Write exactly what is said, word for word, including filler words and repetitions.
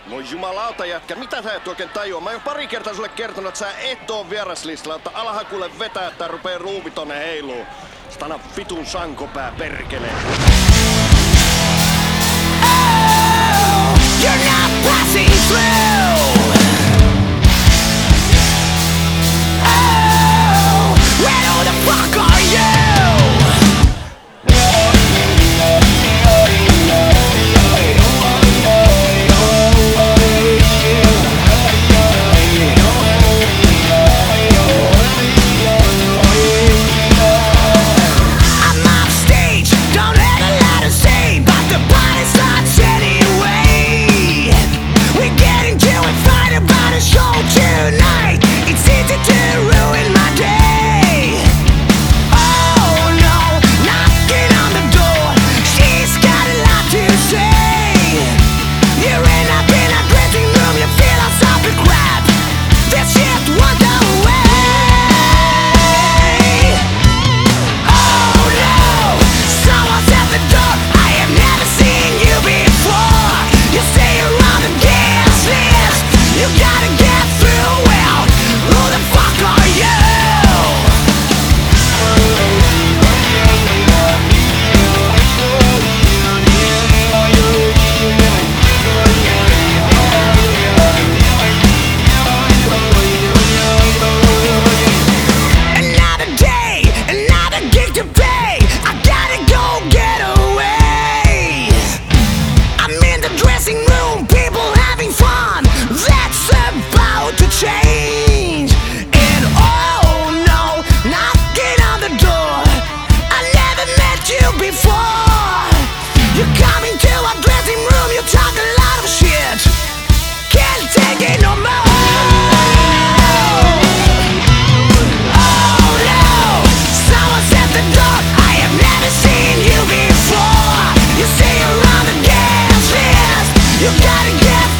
No jumalauta jätkä, mitä sä et oikein tajua? Mä oon pari kertaa sulle kertonut, että sä et oo vieraslistalla, että alahan kuule vetää, että rupee ruuvi tonne heiluu. Stana vitun sankopää perkele. Oh, you're not passing through. Oh, where the fuck are you? You gotta get